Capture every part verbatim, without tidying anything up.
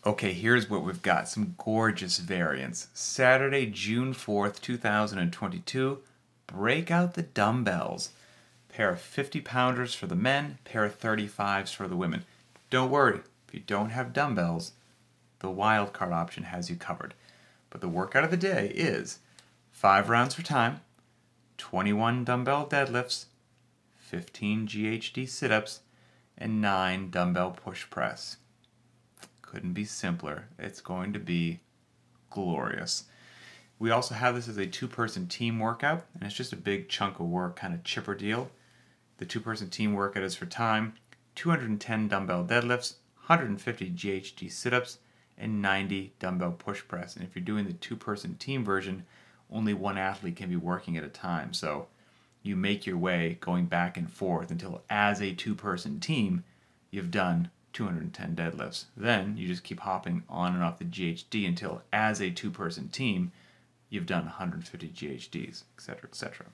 Okay, here's what we've got. Some gorgeous variants. Saturday, June fourth, two thousand twenty-two. Break out the dumbbells. Pair of fifty pounders for the men, pair of thirty-fives for the women. Don't worry, if you don't have dumbbells, the wildcard option has you covered. But the workout of the day is five rounds for time, twenty-one dumbbell deadlifts, fifteen G H D sit-ups, and nine dumbbell push press. Couldn't be simpler. It's going to be glorious. We also have this as a two-person team workout, and it's just a big chunk of work, kind of chipper deal. The two-person team workout is for time, two hundred ten dumbbell deadlifts, one hundred fifty G H D sit-ups, and ninety dumbbell push press. And if you're doing the two-person team version, only one athlete can be working at a time. So you make your way going back and forth until, as a two-person team, you've done two hundred ten deadlifts. Then you just keep hopping on and off the G H D until, as a two-person team, you've done one hundred fifty G H Ds, et cetera, et cetera.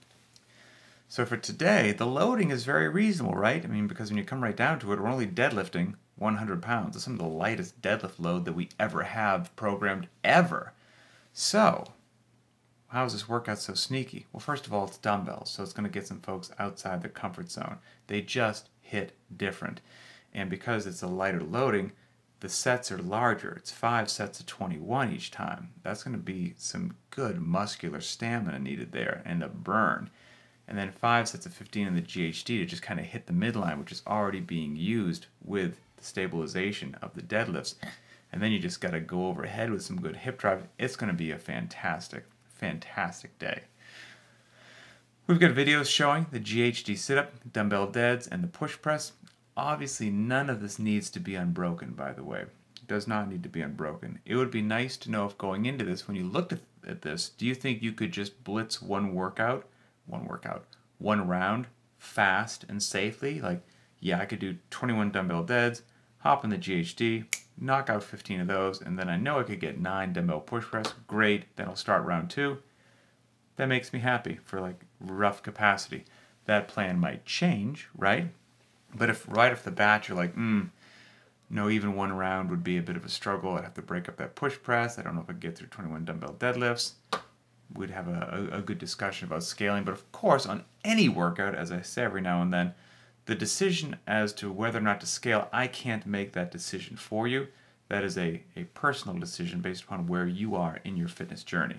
So for today, the loading is very reasonable, right? I mean, because when you come right down to it, we're only deadlifting one hundred pounds. It's some of the lightest deadlift load that we ever have programmed ever. So how is this workout so sneaky? Well, first of all, it's dumbbells, so it's going to get some folks outside their comfort zone. They just hit different. And because it's a lighter loading, the sets are larger. It's five sets of twenty-one each time. That's going to be some good muscular stamina needed there and a burn. And then five sets of fifteen in the G H D to just kind of hit the midline, which is already being used with the stabilization of the deadlifts. And then you just got to go overhead with some good hip drive. It's going to be a fantastic, fantastic day. We've got videos showing the G H D sit-up, dumbbell deads, and the push press. Obviously, none of this needs to be unbroken, by the way. It does not need to be unbroken. It would be nice to know if going into this, when you looked at, at this, do you think you could just blitz one workout, one workout, one round, fast and safely? Like, yeah, I could do twenty-one dumbbell deads, hop in the G H D, knock out fifteen of those, and then I know I could get nine dumbbell push press. Great, then I'll start round two. That makes me happy for like rough capacity. That plan might change, right? But if right off the bat you're like, hmm, no, even one round would be a bit of a struggle. I'd have to break up that push press. I don't know if I could get through twenty-one dumbbell deadlifts. We'd have a, a, a good discussion about scaling. But of course, on any workout, as I say every now and then, the decision as to whether or not to scale, I can't make that decision for you. That is a, a personal decision based upon where you are in your fitness journey.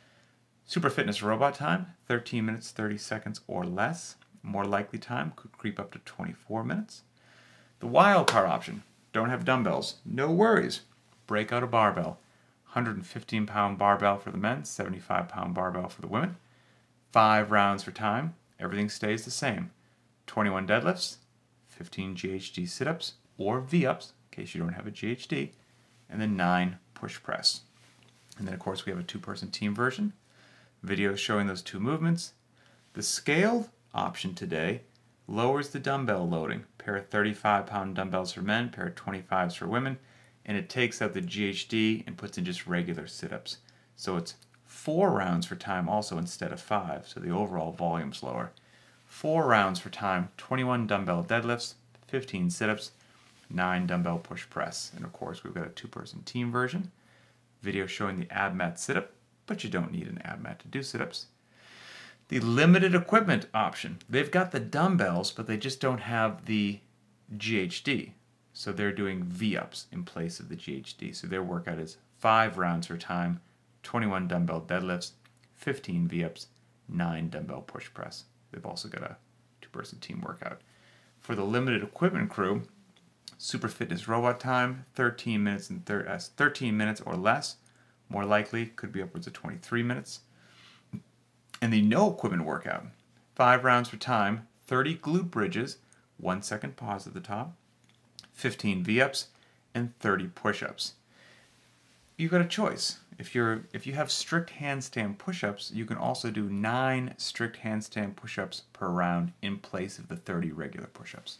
Super Fitness Robot time, thirteen minutes, thirty seconds or less. More likely time could creep up to twenty-four minutes. The wildcard option, don't have dumbbells, no worries. Break out a barbell. one hundred fifteen pound barbell for the men, seventy-five pound barbell for the women. Five rounds for time, everything stays the same. twenty-one deadlifts, fifteen G H D sit-ups or V-ups, in case you don't have a G H D, and then nine push press. And then of course we have a two-person team version. Videos showing those two movements. The scaled option today lowers the dumbbell loading. Pair of thirty-five pound dumbbells for men, pair of twenty-fives for women, and it takes out the G H D and puts in just regular sit-ups. So it's four rounds for time also instead of five, so the overall volume's lower. Four rounds for time, twenty-one dumbbell deadlifts, fifteen sit-ups, nine dumbbell push press. And of course we've got a two-person team version. Video showing the ab mat sit-up, but you don't need an ab mat to do sit-ups. The limited equipment option. They've got the dumbbells, but they just don't have the G H D. So they're doing V-ups in place of the G H D. So their workout is five rounds for time, twenty-one dumbbell deadlifts, fifteen V-ups, nine dumbbell push press. They've also got a two-person team workout. For the limited equipment crew, Super Fitness Robot time, thirteen minutes and thir uh, thirteen minutes or less. More likely, could be upwards of twenty-three minutes. And the no equipment workout, five rounds for time, thirty glute bridges, one second pause at the top, fifteen V-ups, and thirty push-ups. You've got a choice. If you're if you have strict handstand push-ups, you can also do nine strict handstand push-ups per round in place of the thirty regular push-ups.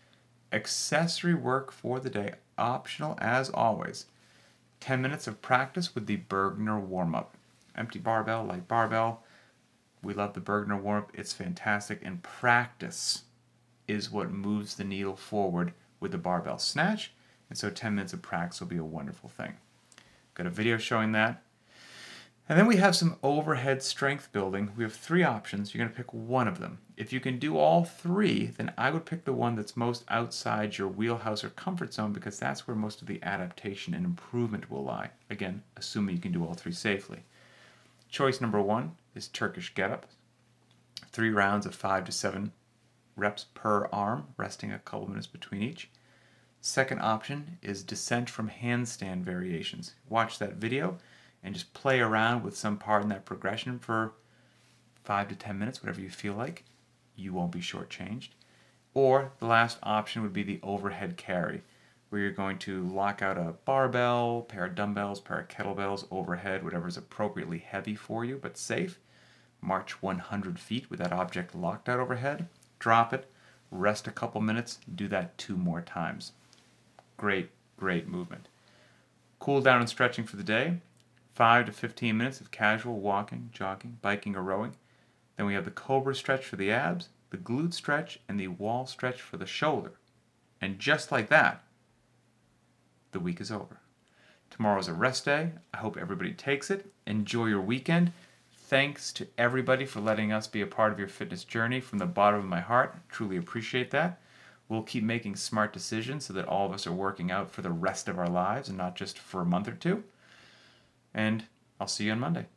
Accessory work for the day, optional as always. ten minutes of practice with the Bergner warm-up. Empty barbell, light barbell. We love the Bergner warm-up. It's fantastic. And practice is what moves the needle forward with the barbell snatch And so ten minutes of practice will be a wonderful thing. Got a video showing that. And then we have some overhead strength building. We have three options. You're going to pick one of them. If you can do all three, then I would pick the one that's most outside your wheelhouse or comfort zone, because that's where most of the adaptation and improvement will lie. Again, assuming you can do all three safely. Choice number one is Turkish get-up. Three rounds of five to seven reps per arm, resting a couple minutes between each. Second option is descent from handstand variations. Watch that video and just play around with some part in that progression for five to ten minutes, whatever you feel like. You won't be shortchanged. Or the last option would be the overhead carry, where you're going to lock out a barbell, pair of dumbbells, pair of kettlebells overhead, whatever is appropriately heavy for you but safe. March one hundred feet with that object locked out overhead. Drop it, rest a couple minutes, do that two more times. Great, great movement. Cool down and stretching for the day. five to fifteen minutes of casual walking, jogging, biking, or rowing. Then we have the cobra stretch for the abs, the glute stretch, and the wall stretch for the shoulder. And just like that, the week is over. Tomorrow's a rest day. I hope everybody takes it. Enjoy your weekend. Thanks to everybody for letting us be a part of your fitness journey from the bottom of my heart. Truly appreciate that. We'll keep making smart decisions so that all of us are working out for the rest of our lives and not just for a month or two. And I'll see you on Monday.